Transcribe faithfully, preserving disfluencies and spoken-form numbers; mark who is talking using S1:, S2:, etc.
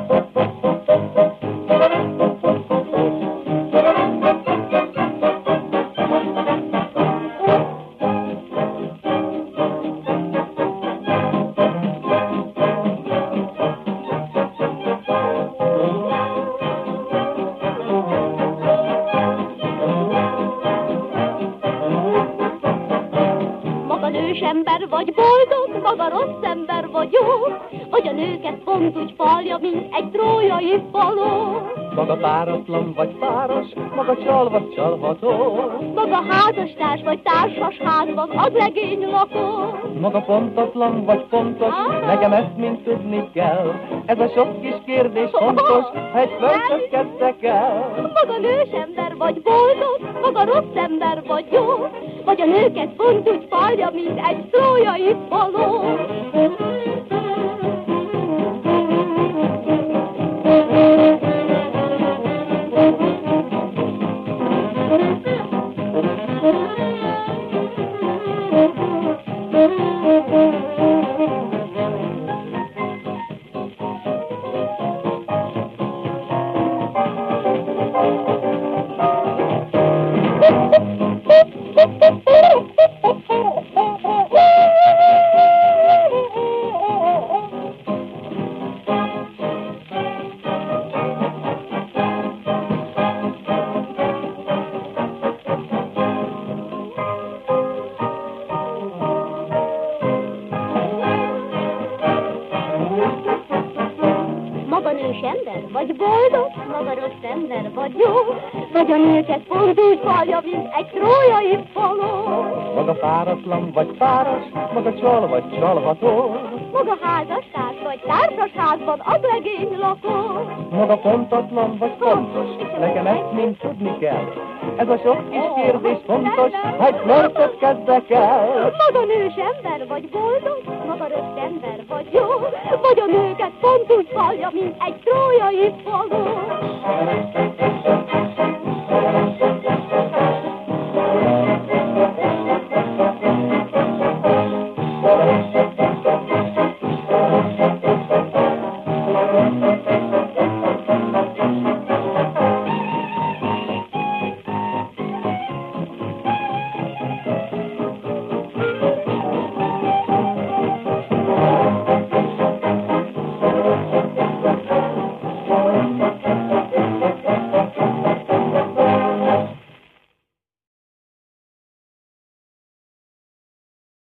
S1: Ember vagy boldog, maga rossz ember vagy jó, hogy a nőket pont úgy falja, mint egy trójai faló.
S2: Maga páratlan vagy páros, maga csal vagy csalható.
S1: Maga házastárs vagy társas házban ad legény lakó.
S2: Maga pontatlan vagy pontos, ah, nekem ezt mind tudni kell. Ez a sok kis kérdés fontos, ha egy flörtöt kezdtek el.
S1: Maga nős ember vagy boldog, maga rossz ember vagy jó, vagy a nőket pont úgy falja, mint egy trójai faló. Maga nős ember vagy boldog, maga rossz ember vagy jó, vagy a nőket pont úgy falja, mint egy trójai faló.
S2: Maga páratlan vagy páros, maga csal vagy csalható.
S1: Maga házastárs vagy társas házban ad legény lakó.
S2: Maga pontatlan vagy pontos, nekem ezt mind tudni kell. Ez a sok kis kérdés fontos, ha egy flörtöt kezdek el.
S1: Maga nős ember vagy boldog, maga rossz ember vagy jó, vagy a nőket pont úgy falja, mint egy trójai faló.